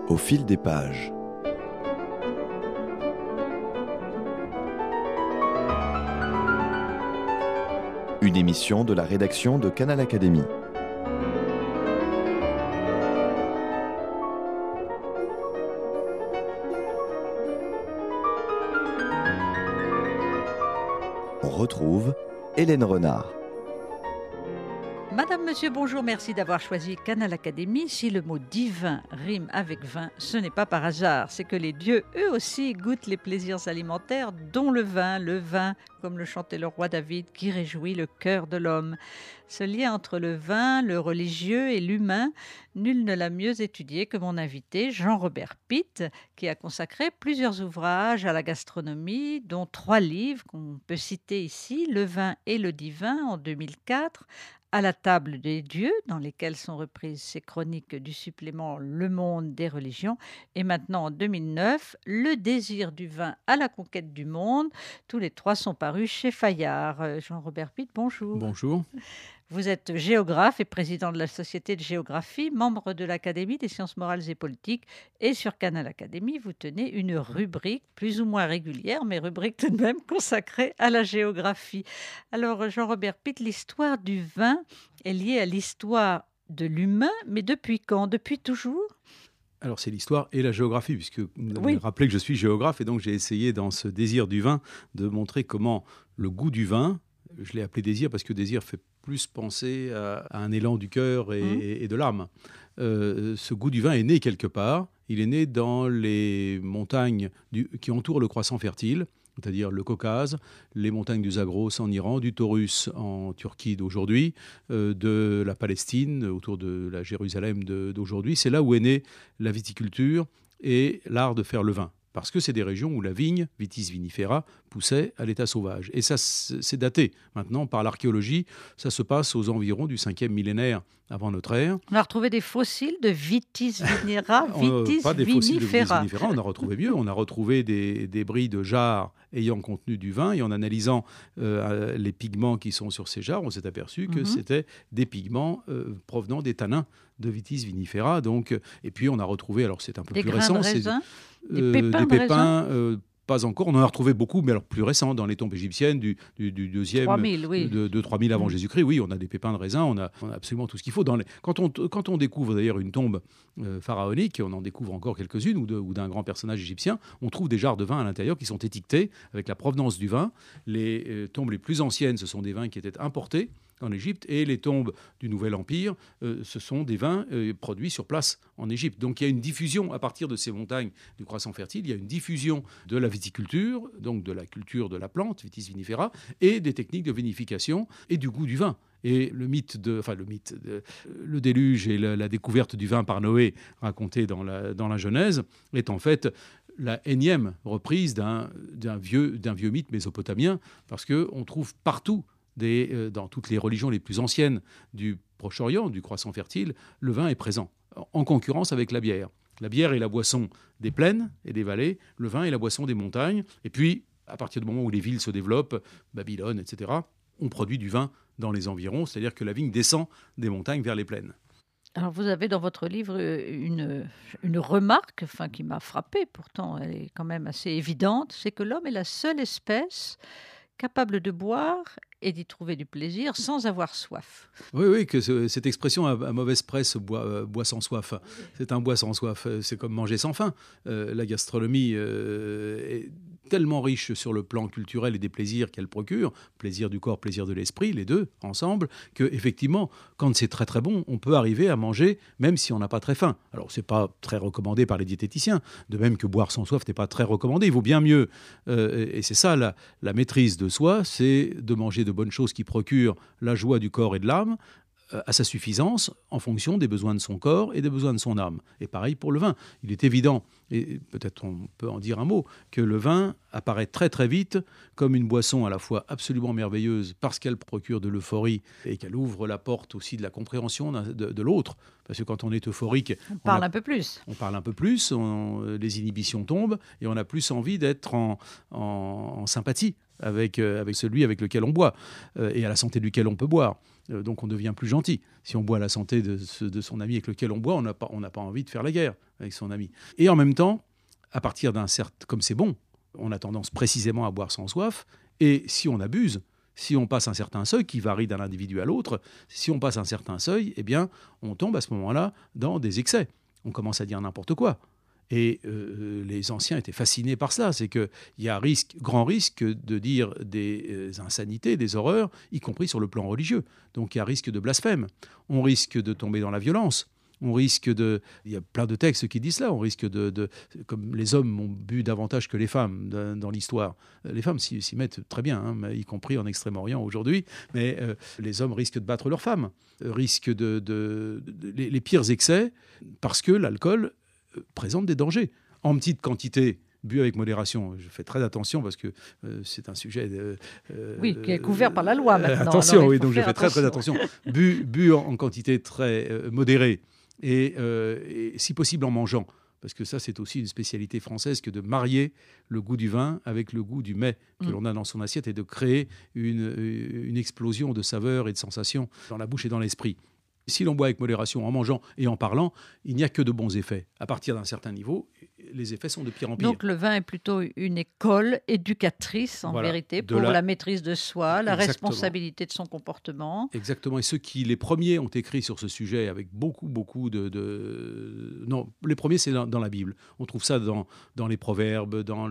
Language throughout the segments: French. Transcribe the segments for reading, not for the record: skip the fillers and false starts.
Au fil des pages. Une émission de la rédaction de Canal Académie. On retrouve Hélène Renard. Madame, monsieur, bonjour, merci d'avoir choisi Canal Académie. Si le mot divin rime avec vin, ce n'est pas par hasard. C'est que les dieux, eux aussi, goûtent les plaisirs alimentaires, dont le vin, comme le chantait le roi David, qui réjouit le cœur de l'homme. Ce lien entre le vin, le religieux et l'humain, nul ne l'a mieux étudié que mon invité, Jean-Robert Pitt, qui a consacré plusieurs ouvrages à la gastronomie, dont 3 livres qu'on peut citer ici, Le vin et le divin en 2004, À la table des dieux, dans lesquelles sont reprises ces chroniques du supplément Le Monde des religions, et maintenant en 2009, Le désir du vin à la conquête du monde. Tous les 3 sont parus chez Fayard. Jean-Robert Pitt, bonjour. Bonjour. Vous êtes géographe et président de la Société de géographie, membre de l'Académie des sciences morales et politiques. Et sur Canal Académie, vous tenez une rubrique plus ou moins régulière, mais rubrique tout de même consacrée à la géographie. Alors, Jean-Robert Pitt, l'histoire du vin est liée à l'histoire de l'humain, mais depuis quand? Depuis toujours? Alors c'est l'histoire et la géographie, puisque vous avez rappelé que je suis géographe, et donc j'ai essayé dans ce désir du vin de montrer comment le goût du vin, je l'ai appelé désir parce que désir fait plus penser à un élan du cœur et de l'âme. Ce goût du vin est né quelque part. Il est né dans les montagnes qui entourent le croissant fertile, c'est-à-dire le Caucase, les montagnes du Zagros en Iran, du Taurus en Turquie d'aujourd'hui, de la Palestine, autour de la Jérusalem d'aujourd'hui. C'est là où est née la viticulture et l'art de faire le vin. Parce que c'est des régions où la vigne, Vitis vinifera, poussait à l'état sauvage. Et ça, c'est daté maintenant par l'archéologie. Ça se passe aux environs du 5e millénaire avant notre ère. On a retrouvé des fossiles de Vitis vinifera, Vitis pas des fossiles de Vitis vinifera. vinifera, on a retrouvé mieux. On a retrouvé des débris de jarres ayant contenu du vin. Et en analysant les pigments qui sont sur ces jarres, on s'est aperçu que c'était des pigments provenant des tanins de Vitis vinifera. Donc, et puis on a retrouvé, alors c'est un peu des plus grains récent, de raisin, des des pépins de pépins, pas encore. On en a retrouvé beaucoup, mais alors plus récents, dans les tombes égyptiennes du 2e, 3000, oui. de 3000 avant Jésus-Christ. Oui, on a des pépins de raisin, on a absolument tout ce qu'il faut. Quand on découvre d'ailleurs une tombe pharaonique, on en découvre encore quelques-unes, ou d'un grand personnage égyptien, on trouve des jarres de vin à l'intérieur qui sont étiquetées avec la provenance du vin. Les tombes les plus anciennes, ce sont des vins qui étaient importés en Égypte, et les tombes du Nouvel Empire, ce sont des vins produits sur place en Égypte. Donc il y a une diffusion à partir de ces montagnes du croissant fertile, il y a une diffusion de la viticulture, donc de la culture de la plante, Vitis vinifera, et des techniques de vinification et du goût du vin. Et le déluge et la découverte du vin par Noé, raconté dans la Genèse, est en fait la énième reprise d'un vieux mythe mésopotamien, parce qu'on trouve partout, dans toutes les religions les plus anciennes du Proche-Orient, du croissant fertile, le vin est présent, en concurrence avec la bière. La bière est la boisson des plaines et des vallées, le vin est la boisson des montagnes. Et puis, à partir du moment où les villes se développent, Babylone, etc., on produit du vin dans les environs, c'est-à-dire que la vigne descend des montagnes vers les plaines. Alors vous avez dans votre livre une remarque qui m'a frappée, pourtant elle est quand même assez évidente, c'est que l'homme est la seule espèce capable de boire et d'y trouver du plaisir sans avoir soif. Oui, que cette expression à mauvaise presse, bois sans soif, c'est un bois sans soif, c'est comme manger sans faim. La gastronomie est tellement riche sur le plan culturel et des plaisirs qu'elle procure, plaisir du corps, plaisir de l'esprit, les deux ensemble, qu'effectivement, quand c'est très très bon, on peut arriver à manger même si on n'a pas très faim. Alors, c'est pas très recommandé par les diététiciens, de même que boire sans soif n'est pas très recommandé, il vaut bien mieux. Et c'est ça, la maîtrise de soi, c'est de manger de bonnes choses qui procurent la joie du corps et de l'âme, à sa suffisance en fonction des besoins de son corps et des besoins de son âme. Et pareil pour le vin. Il est évident, et peut-être on peut en dire un mot, que le vin apparaît très très vite comme une boisson à la fois absolument merveilleuse parce qu'elle procure de l'euphorie et qu'elle ouvre la porte aussi de la compréhension de l'autre. Parce que quand on est euphorique, on parle un peu plus. On parle un peu plus, les inhibitions tombent et on a plus envie d'être en sympathie avec celui avec lequel on boit et à la santé duquel on peut boire. Donc on devient plus gentil. Si on boit à la santé de son ami avec lequel on boit, on n'a pas envie de faire la guerre avec son ami. Et en même temps, à partir d'un certain... Comme c'est bon, on a tendance précisément à boire sans soif. Et si on abuse, si on passe un certain seuil qui varie d'un individu à l'autre, si on passe un certain seuil, eh bien, on tombe à ce moment-là dans des excès. On commence à dire n'importe quoi. Et les anciens étaient fascinés par cela. C'est qu'il y a grand risque de dire des insanités, des horreurs, y compris sur le plan religieux. Donc il y a risque de blasphème. On risque de tomber dans la violence. On risque de... Il y a plein de textes qui disent cela. On risque de... Comme les hommes ont bu davantage que les femmes dans l'histoire. Les femmes s'y mettent très bien, hein, y compris en Extrême-Orient aujourd'hui. Mais les hommes risquent de battre leurs femmes. Risquent les pires excès parce que l'alcool présente des dangers. En petite quantité, bu avec modération. Je fais très attention parce que c'est un sujet... qui est couvert par la loi maintenant. Attention, oui, donc je fais très attention. Bu en quantité très modérée et si possible en mangeant. Parce que ça, c'est aussi une spécialité française que de marier le goût du vin avec le goût du mets que l'on a dans son assiette et de créer une explosion de saveurs et de sensations dans la bouche et dans l'esprit. Si l'on boit avec modération, en mangeant et en parlant, il n'y a que de bons effets. À partir d'un certain niveau, les effets sont de pire en pire. Donc le vin est plutôt une école éducatrice, en vérité, pour la maîtrise de soi, la responsabilité de son comportement. Exactement. Et ceux qui, les premiers, ont écrit sur ce sujet avec beaucoup de... Non, les premiers, c'est dans la Bible. On trouve ça dans les Proverbes, dans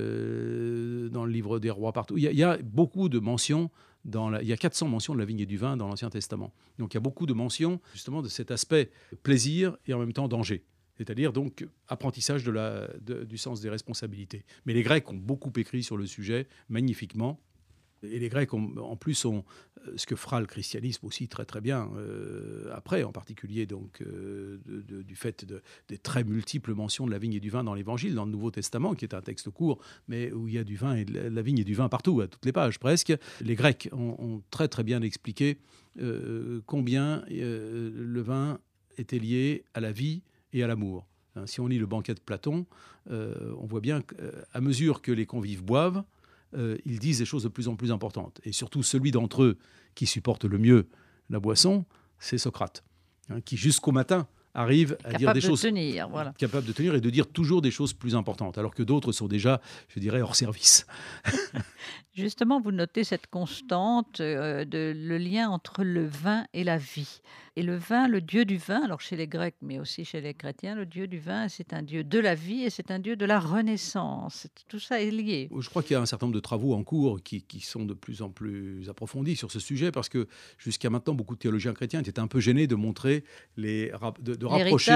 le livre des rois, partout. Il y a beaucoup de mentions. Il y a 400 mentions de la vigne et du vin dans l'Ancien Testament. Donc il y a beaucoup de mentions justement de cet aspect plaisir et en même temps danger. C'est-à-dire donc apprentissage du sens des responsabilités. Mais les Grecs ont beaucoup écrit sur le sujet, magnifiquement. Et les Grecs, en plus, ont ce que fera le christianisme aussi très très bien après, en particulier donc, du fait des très multiples mentions de la vigne et du vin dans l'Évangile, dans le Nouveau Testament, qui est un texte court, mais où il y a du vin et de la vigne et du vin partout, à toutes les pages presque. Les Grecs ont très très bien expliqué combien le vin était lié à la vie et à l'amour. Si on lit le Banquet de Platon, on voit bien qu'à mesure que les convives boivent, ils disent des choses de plus en plus importantes. Et surtout, celui d'entre eux qui supporte le mieux la boisson, c'est Socrate, qui jusqu'au matin arrive à dire des choses capables de tenir et de dire toujours des choses plus importantes, alors que d'autres sont déjà, je dirais, hors service. Justement, vous notez cette constante le lien entre le vin et la vie. Et le vin, le dieu du vin, alors chez les Grecs, mais aussi chez les chrétiens, le dieu du vin, c'est un dieu de la vie et c'est un dieu de la renaissance. Tout ça est lié. Je crois qu'il y a un certain nombre de travaux en cours qui sont de plus en plus approfondis sur ce sujet, parce que jusqu'à maintenant, beaucoup de théologiens chrétiens étaient un peu gênés de montrer, de rapprocher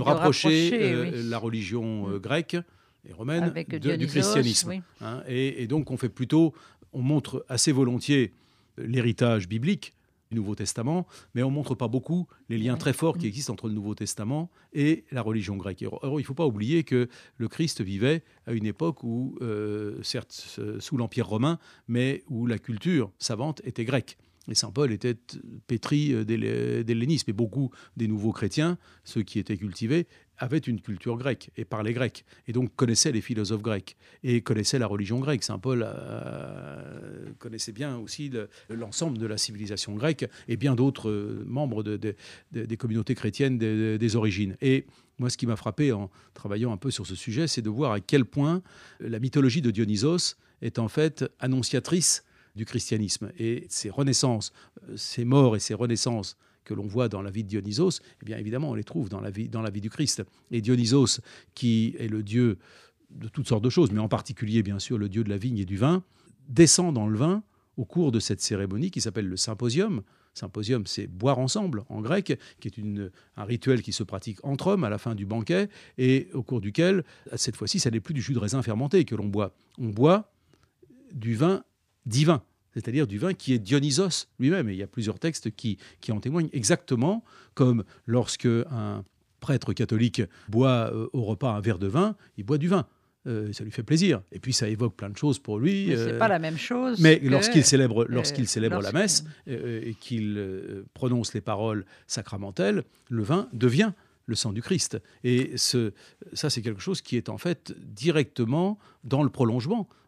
la religion grecque et romaine du christianisme. Oui. Et donc on montre assez volontiers l'héritage biblique du Nouveau Testament, mais on ne montre pas beaucoup les liens très forts qui existent entre le Nouveau Testament et la religion grecque. Alors, il ne faut pas oublier que le Christ vivait à une époque où, certes sous l'Empire romain, mais où la culture savante était grecque. Et saint Paul était pétri d'hellénisme. Et beaucoup des nouveaux chrétiens, ceux qui étaient cultivés, avaient une culture grecque et parlaient grec. Et donc connaissaient les philosophes grecs et connaissaient la religion grecque. Saint Paul connaissait bien aussi l'ensemble de la civilisation grecque et bien d'autres membres des communautés chrétiennes des origines. Et moi, ce qui m'a frappé en travaillant un peu sur ce sujet, c'est de voir à quel point la mythologie de Dionysos est en fait annonciatrice du christianisme. Et ces renaissances, ces morts et ces renaissances que l'on voit dans la vie de Dionysos, eh bien évidemment, on les trouve dans la vie du Christ. Et Dionysos, qui est le dieu de toutes sortes de choses, mais en particulier, bien sûr, le dieu de la vigne et du vin, descend dans le vin au cours de cette cérémonie qui s'appelle le symposium. Symposium, c'est boire ensemble en grec, qui est un rituel qui se pratique entre hommes à la fin du banquet, et au cours duquel, cette fois-ci, ça n'est plus du jus de raisin fermenté que l'on boit. On boit du vin divin, c'est-à-dire du vin qui est Dionysos lui-même. Et il y a plusieurs textes qui en témoignent, exactement comme lorsque un prêtre catholique boit au repas un verre de vin, il boit du vin. Ça lui fait plaisir. Et puis ça évoque plein de choses pour lui. Mais c'est pas la même chose. Mais lorsqu'il célèbre la messe et qu'il prononce les paroles sacramentelles, le vin devient le sang du Christ. Et ça, c'est quelque chose qui est en fait directement dans le prolongement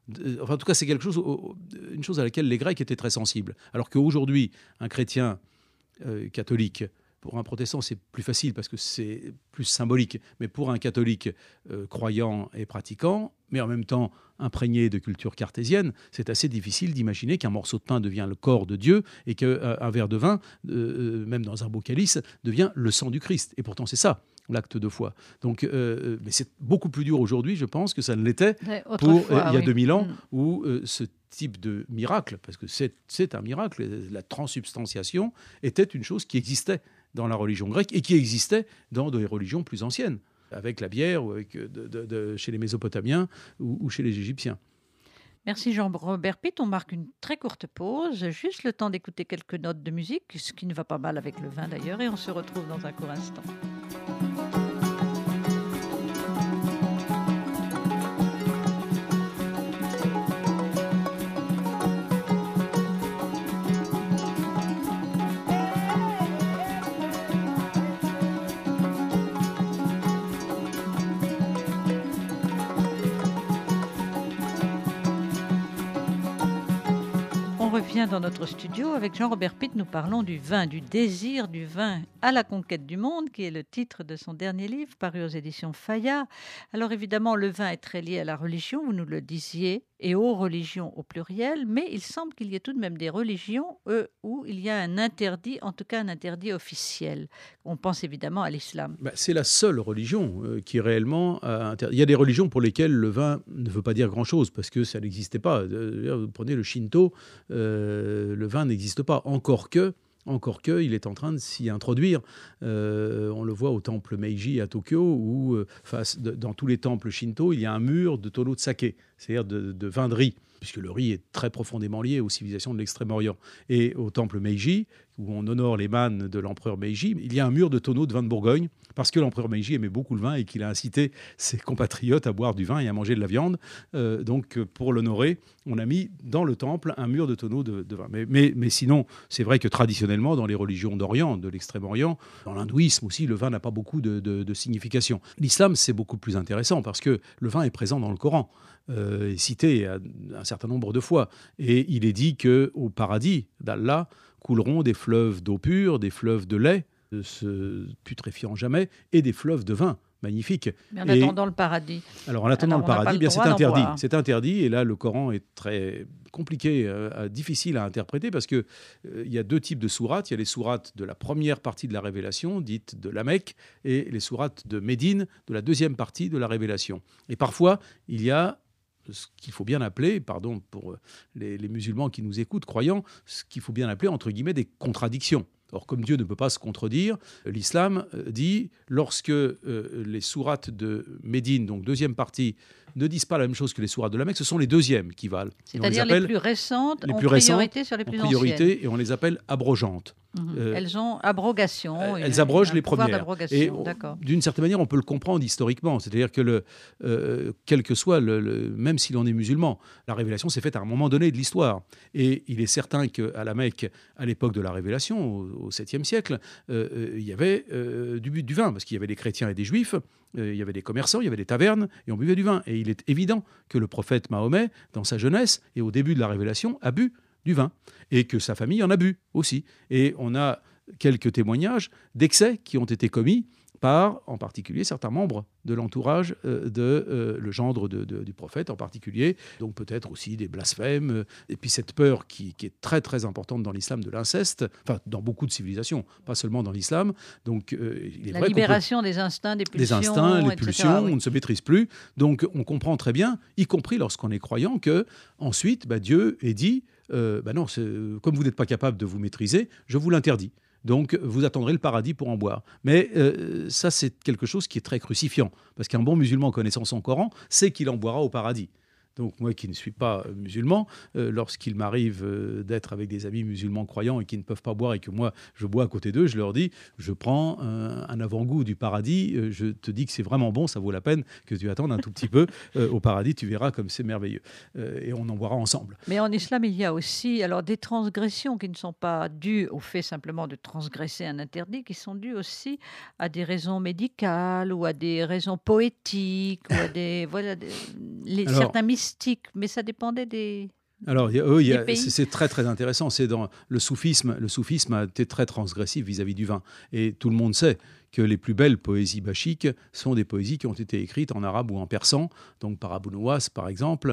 Enfin, en tout cas, c'est une chose à laquelle les Grecs étaient très sensibles. Alors qu'aujourd'hui, un chrétien catholique, pour un protestant, c'est plus facile parce que c'est plus symbolique. Mais pour un catholique croyant et pratiquant, mais en même temps imprégné de culture cartésienne, c'est assez difficile d'imaginer qu'un morceau de pain devient le corps de Dieu et qu'un verre de vin, même dans un beau calice, devient le sang du Christ. Et pourtant, c'est ça, l'acte de foi. Donc, mais c'est beaucoup plus dur aujourd'hui, je pense, que ça ne l'était il y a 2000 ans, où ce type de miracle, parce que c'est un miracle, la transsubstantiation était une chose qui existait dans la religion grecque et qui existait dans des religions plus anciennes, avec la bière ou avec, chez les Mésopotamiens ou chez les Égyptiens. Merci Jean-Robert Pitt. On marque une très courte pause, juste le temps d'écouter quelques notes de musique, ce qui ne va pas mal avec le vin d'ailleurs, et on se retrouve dans un court instant. On revient dans notre studio avec Jean-Robert Pitt. Nous parlons du vin, du désir du vin à la conquête du monde, qui est le titre de son dernier livre, paru aux éditions Fayard. Alors évidemment, le vin est très lié à la religion, vous nous le disiez, et aux religions au pluriel, mais il semble qu'il y ait tout de même des religions où il y a un interdit, en tout cas un interdit officiel. On pense évidemment à l'islam. C'est la seule religion qui réellement a interdit. Il y a des religions pour lesquelles le vin ne veut pas dire grand-chose, parce que ça n'existait pas. Vous prenez le Shinto, le vin n'existe pas, encore que il est en train de s'y introduire. On le voit au temple Meiji à Tokyo, où dans tous les temples Shinto, il y a un mur de tonneaux de saké, c'est-à-dire de vin de riz, puisque le riz est très profondément lié aux civilisations de l'Extrême-Orient. Et au temple Meiji, où on honore les mânes de l'empereur Meiji, il y a un mur de tonneaux de vin de Bourgogne, parce que l'empereur Meiji aimait beaucoup le vin et qu'il a incité ses compatriotes à boire du vin et à manger de la viande. Donc, pour l'honorer, on a mis dans le temple un mur de tonneaux de vin. Mais sinon, c'est vrai que traditionnellement, dans les religions d'Orient, de l'Extrême-Orient, dans l'hindouisme aussi, le vin n'a pas beaucoup de signification. L'islam, c'est beaucoup plus intéressant, parce que le vin est présent dans le Coran, est cité un certain nombre de fois. Et il est dit qu'au paradis d'Allah couleront des fleuves d'eau pure, des fleuves de lait, se putréfiant jamais, et des fleuves de vin magnifiques. Mais en attendant le paradis. Alors en attendant le paradis, bien c'est interdit. C'est interdit, et là le Coran est très compliqué, difficile à interpréter, parce que il y a deux types de sourates. Il y a les sourates de la première partie de la Révélation, dite de la Mecque, et les sourates de Médine, de la deuxième partie de la Révélation. Et parfois, il y a ce qu'il faut bien appeler, pardon pour les musulmans qui nous écoutent, croyants, ce qu'il faut bien appeler, entre guillemets, des contradictions. Or, comme Dieu ne peut pas se contredire, l'islam dit, lorsque les sourates de Médine, donc deuxième partie, ne disent pas la même chose que les sourates de la Mecque, ce sont les deuxièmes qui valent. C'est-à-dire les plus récentes, en priorité sur les plus anciennes. Et on les appelle abrogeantes. Elles ont abrogation. Elles abrogent les premières. Et d'une certaine manière, on peut le comprendre historiquement. C'est-à-dire que quel que soit, même si l'on est musulman, la révélation s'est faite à un moment donné de l'histoire. Et il est certain qu'à la Mecque, à l'époque de la révélation, au 7e siècle, il y avait du vin, parce qu'il y avait des chrétiens et des juifs, il y avait des commerçants, il y avait des tavernes, et on buvait du vin. Et il est évident que le prophète Mahomet, dans sa jeunesse et au début de la révélation, a bu du vin, et que sa famille en a bu aussi. Et on a quelques témoignages d'excès qui ont été commis par, en particulier, certains membres de l'entourage le gendre du prophète en particulier, donc peut-être aussi des blasphèmes, et puis cette peur qui est très très importante dans l'islam de l'inceste, enfin dans beaucoup de civilisations, pas seulement dans l'islam. Donc il est la vrai libération des instincts, des pulsions, les pulsions, oui. On ne se maîtrise plus. Donc on comprend très bien, y compris lorsqu'on est croyant, que ensuite Dieu ait dit non, comme vous n'êtes pas capable de vous maîtriser, je vous l'interdis. Donc, vous attendrez le paradis pour en boire. Mais ça, c'est quelque chose qui est très crucifiant. Parce qu'un bon musulman connaissant son Coran sait qu'il en boira au paradis. Donc, moi qui ne suis pas musulman, lorsqu'il m'arrive d'être avec des amis musulmans croyants et qui ne peuvent pas boire et que moi, je bois à côté d'eux, je leur dis, je prends un avant-goût du paradis, je te dis que c'est vraiment bon, ça vaut la peine que tu attendes un tout petit peu au paradis, tu verras comme c'est merveilleux. Et on en boira ensemble. Mais en islam, il y a aussi des transgressions qui ne sont pas dues au fait simplement de transgresser un interdit, qui sont dues aussi à des raisons médicales ou à des raisons poétiques ou à des certains mystiques, mais ça dépendait des... Alors, pays. c'est très très intéressant. C'est dans le soufisme a été très transgressif vis-à-vis du vin. Et tout le monde sait que les plus belles poésies bachiques sont des poésies qui ont été écrites en arabe ou en persan, donc par Abou Nuwas par exemple,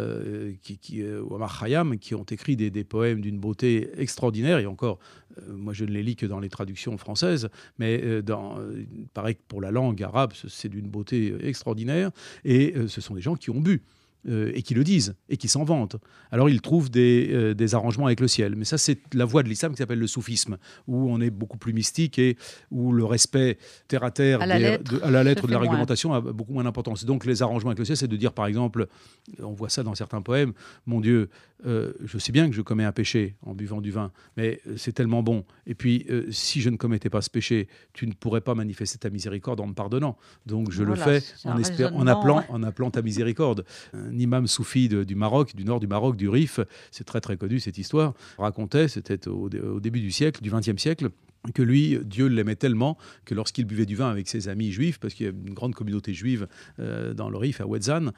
ou Amar Khayyam, qui ont écrit des poèmes d'une beauté extraordinaire. Et encore, moi je ne les lis que dans les traductions françaises, mais pareil que pour la langue arabe, c'est d'une beauté extraordinaire. Et ce sont des gens qui ont bu. Et qui le disent, et qui s'en vantent. Alors ils trouvent des arrangements avec le ciel. Mais ça, c'est la voie de l'islam qui s'appelle le soufisme, où on est beaucoup plus mystique et où le respect terre à terre, à la lettre de la réglementation a beaucoup moins d'importance. Donc les arrangements avec le ciel, c'est de dire, par exemple, on voit ça dans certains poèmes, mon Dieu, je sais bien que je commets un péché en buvant du vin, mais c'est tellement bon. Et puis, si je ne commettais pas ce péché, tu ne pourrais pas manifester ta miséricorde en me pardonnant. Donc je le fais en appelant ta miséricorde. Un imam soufi du Maroc, du nord du Maroc, du Rif, c'est très très connu cette histoire, racontait, c'était au début du siècle, du XXe siècle, que lui, Dieu l'aimait tellement que lorsqu'il buvait du vin avec ses amis juifs, parce qu'il y a une grande communauté juive dans le Rif, à Ouedzane,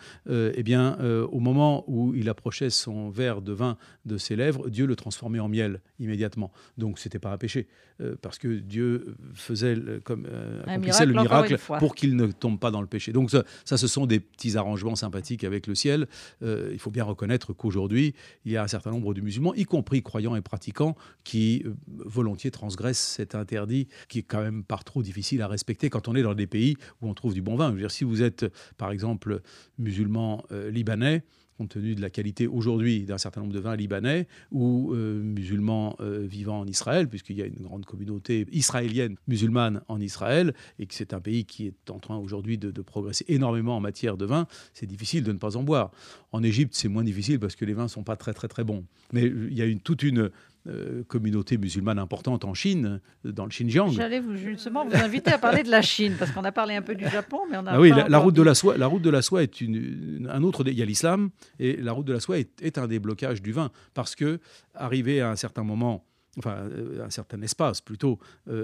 au moment où il approchait son verre de vin de ses lèvres, Dieu le transformait en miel immédiatement. Donc c'était pas un péché, parce que Dieu faisait accomplissait le miracle pour qu'il ne tombe pas dans le péché. Donc ça, ce sont des petits arrangements sympathiques avec le ciel. Il faut bien reconnaître qu'aujourd'hui, il y a un certain nombre de musulmans, y compris croyants et pratiquants, qui volontiers transgressent cet interdit qui est quand même par trop difficile à respecter quand on est dans des pays où on trouve du bon vin. Je veux dire, si vous êtes, par exemple, musulman libanais, compte tenu de la qualité aujourd'hui d'un certain nombre de vins libanais, ou musulmans vivant en Israël, puisqu'il y a une grande communauté israélienne musulmane en Israël, et que c'est un pays qui est en train aujourd'hui de progresser énormément en matière de vin, c'est difficile de ne pas en boire. En Égypte, c'est moins difficile parce que les vins ne sont pas très très très bons. Mais il y a toute une communauté musulmane importante en Chine, dans le Xinjiang. J'allais justement vous inviter à parler de la Chine, parce qu'on a parlé un peu du Japon, mais on a la route de la soie. La route de la soie est un autre. Il y a l'islam, et la route de la soie est un déblocage du vin, parce que arrivé à un certain moment, un certain espace plutôt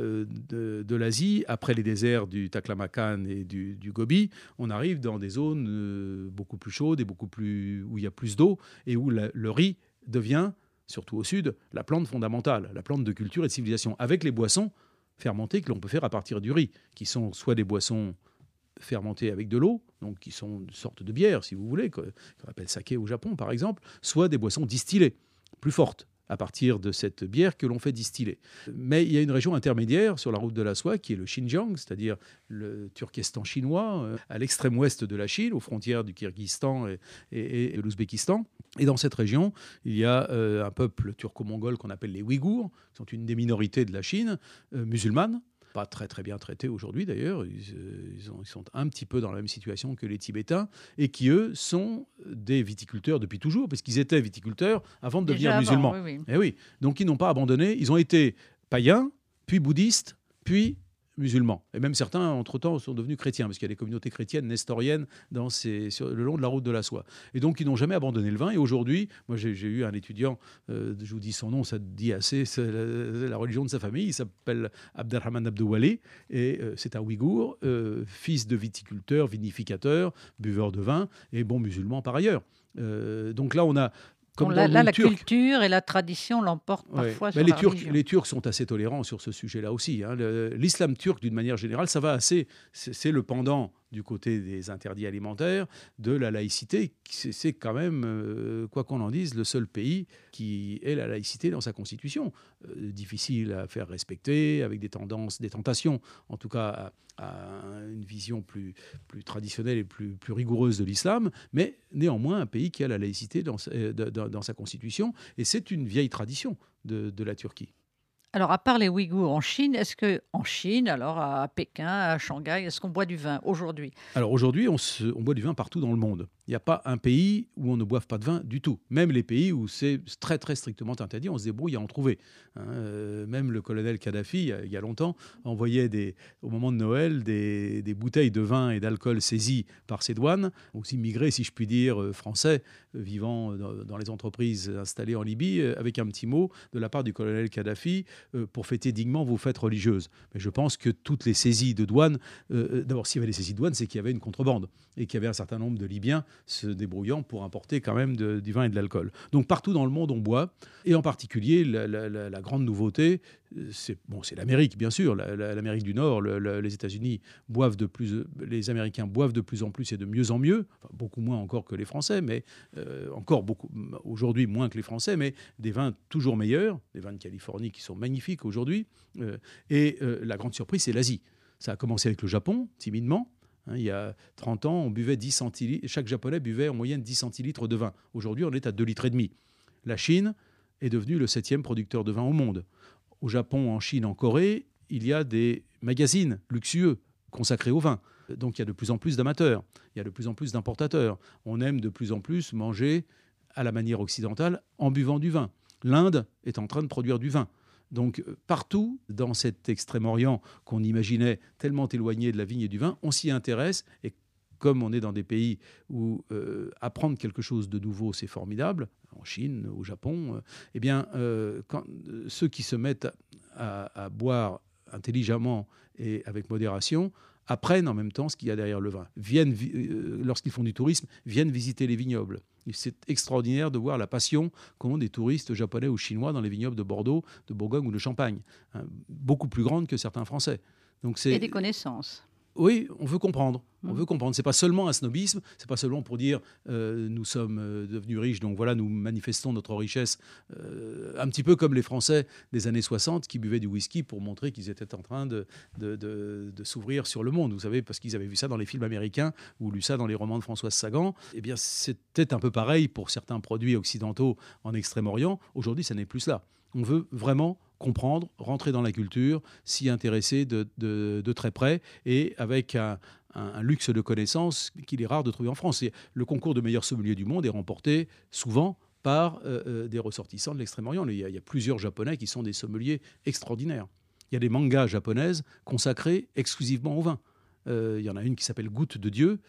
de l'Asie, après les déserts du Taklamakan et du Gobi, on arrive dans des zones beaucoup plus chaudes et où il y a plus d'eau, et où le riz devient, surtout au sud, la plante fondamentale, la plante de culture et de civilisation, avec les boissons fermentées que l'on peut faire à partir du riz, qui sont soit des boissons fermentées avec de l'eau, donc qui sont une sorte de bière, si vous voulez, qu'on appelle saké au Japon, par exemple, soit des boissons distillées, plus fortes, à partir de cette bière que l'on fait distiller. Mais il y a une région intermédiaire sur la route de la soie qui est le Xinjiang, c'est-à-dire le Turkestan chinois, à l'extrême ouest de la Chine, aux frontières du Kyrgyzstan et de l'Ouzbékistan. Et dans cette région, il y a un peuple turco-mongol qu'on appelle les Ouïghours, qui sont une des minorités de la Chine, musulmanes, pas très très bien traités aujourd'hui d'ailleurs, ils sont un petit peu dans la même situation que les Tibétains, et qui eux sont des viticulteurs depuis toujours, parce qu'ils étaient viticulteurs avant de devenir musulmans. Oui. Et oui, donc ils n'ont pas abandonné, ils ont été païens, puis bouddhistes, puis musulmans. Et même certains, entre-temps, sont devenus chrétiens, parce qu'il y a des communautés chrétiennes nestoriennes le long de la route de la soie. Et donc, ils n'ont jamais abandonné le vin. Et aujourd'hui, moi, j'ai eu un étudiant, je vous dis son nom, ça dit assez, c'est la religion de sa famille, il s'appelle Abdelrahman Abdouali, et c'est un Ouïghour, fils de viticulteur, vinificateur, buveur de vin, et bon musulman par ailleurs. Donc là, on a... la culture et la tradition l'emportent parfois sur la religion. Les Turcs sont assez tolérants sur ce sujet-là aussi. L'islam turc, d'une manière générale, ça va assez. C'est le pendant du côté des interdits alimentaires, de la laïcité. C'est quand même, quoi qu'on en dise, le seul pays qui ait la laïcité dans sa constitution. Difficile à faire respecter, avec des tentations, en tout cas à une vision plus traditionnelle et plus rigoureuse de l'islam, mais néanmoins un pays qui a la laïcité dans sa constitution, et c'est une vieille tradition de la Turquie. Alors, à part les Ouïghours en Chine, est-ce qu'en Chine, alors à Pékin, à Shanghai, est-ce qu'on boit du vin aujourd'hui ? Alors aujourd'hui, on boit du vin partout dans le monde. Il n'y a pas un pays où on ne boive pas de vin du tout. Même les pays où c'est très très strictement interdit, on se débrouille à en trouver. Même le colonel Kadhafi, il y a longtemps, envoyait au moment de Noël des bouteilles de vin et d'alcool saisies par ses douanes, aux immigrés, si je puis dire, français, vivant dans les entreprises installées en Libye, avec un petit mot de la part du colonel Kadhafi, pour fêter dignement vos fêtes religieuses. Mais je pense que toutes les saisies de douane, d'abord s'il y avait des saisies de douane, c'est qu'il y avait une contrebande et qu'il y avait un certain nombre de Libyens se débrouillant pour importer quand même du vin et de l'alcool. Donc partout dans le monde on boit, et en particulier la grande nouveauté, c'est l'Amérique bien sûr, l'Amérique du Nord, les États-Unis les Américains boivent de plus en plus et de mieux en mieux, enfin, beaucoup moins encore que les Français, mais encore beaucoup aujourd'hui moins que les Français, mais des vins toujours meilleurs, des vins de Californie qui sont magnifiques aujourd'hui. La grande surprise, c'est l'Asie. Ça a commencé avec le Japon, timidement. Il y a 30 ans, on buvait 10 centilitres, chaque Japonais buvait en moyenne 10 centilitres de vin. Aujourd'hui, on est à 2,5 litres. La Chine est devenue le 7e producteur de vin au monde. Au Japon, en Chine, en Corée, il y a des magazines luxueux consacrés au vin. Donc il y a de plus en plus d'amateurs, il y a de plus en plus d'importateurs. On aime de plus en plus manger à la manière occidentale en buvant du vin. L'Inde est en train de produire du vin. Donc partout dans cet Extrême-Orient qu'on imaginait tellement éloigné de la vigne et du vin, on s'y intéresse. Et comme on est dans des pays où apprendre quelque chose de nouveau, c'est formidable, en Chine, au Japon, quand ceux qui se mettent à boire intelligemment et avec modération apprennent en même temps ce qu'il y a derrière le vin. Lorsqu'ils font du tourisme, viennent visiter les vignobles. C'est extraordinaire de voir la passion qu'ont des touristes japonais ou chinois dans les vignobles de Bordeaux, de Bourgogne ou de Champagne. Beaucoup plus grande que certains Français. Et des connaissances. Oui, on veut comprendre. On veut comprendre. C'est pas seulement un snobisme. C'est pas seulement pour dire nous sommes devenus riches, donc voilà, nous manifestons notre richesse. Un petit peu comme les Français des années 60 qui buvaient du whisky pour montrer qu'ils étaient en train de s'ouvrir sur le monde. Vous savez, parce qu'ils avaient vu ça dans les films américains ou lu ça dans les romans de Françoise Sagan. Eh bien, c'était un peu pareil pour certains produits occidentaux en Extrême-Orient. Aujourd'hui, ça n'est plus cela. On veut vraiment comprendre, rentrer dans la culture, s'y intéresser de très près et avec un luxe de connaissances qu'il est rare de trouver en France. Et le concours de meilleur sommelier du monde est remporté souvent par des ressortissants de l'Extrême-Orient. Il y a plusieurs Japonais qui sont des sommeliers extraordinaires. Il y a des mangas japonaises consacrées exclusivement au vin. Il y en a une qui s'appelle Goutte de Dieu,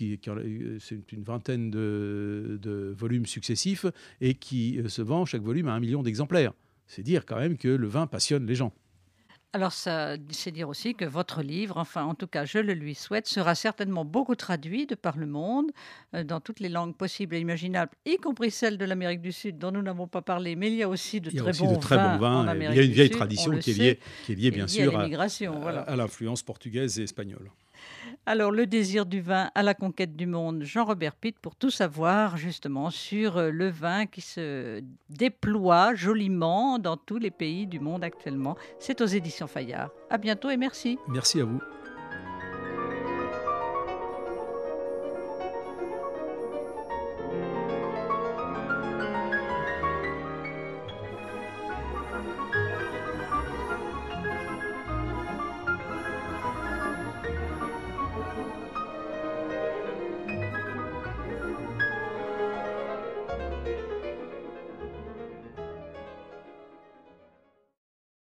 c'est une vingtaine de volumes successifs et qui se vend chaque volume à 1 million d'exemplaires. C'est dire quand même que le vin passionne les gens. Alors, ça, c'est dire aussi que votre livre, enfin, en tout cas, je le lui souhaite, sera certainement beaucoup traduit de par le monde, dans toutes les langues possibles et imaginables, y compris celle de l'Amérique du Sud, dont nous n'avons pas parlé, mais il y a aussi de très bons vins en Amérique du Sud. Il y a une vieille tradition qui est liée bien sûr à l'immigration, à l'influence portugaise et espagnole. Alors, le désir du vin à la conquête du monde, Jean-Robert Pitt, pour tout savoir justement sur le vin qui se déploie joliment dans tous les pays du monde actuellement. C'est aux éditions Fayard. À bientôt et merci. Merci à vous.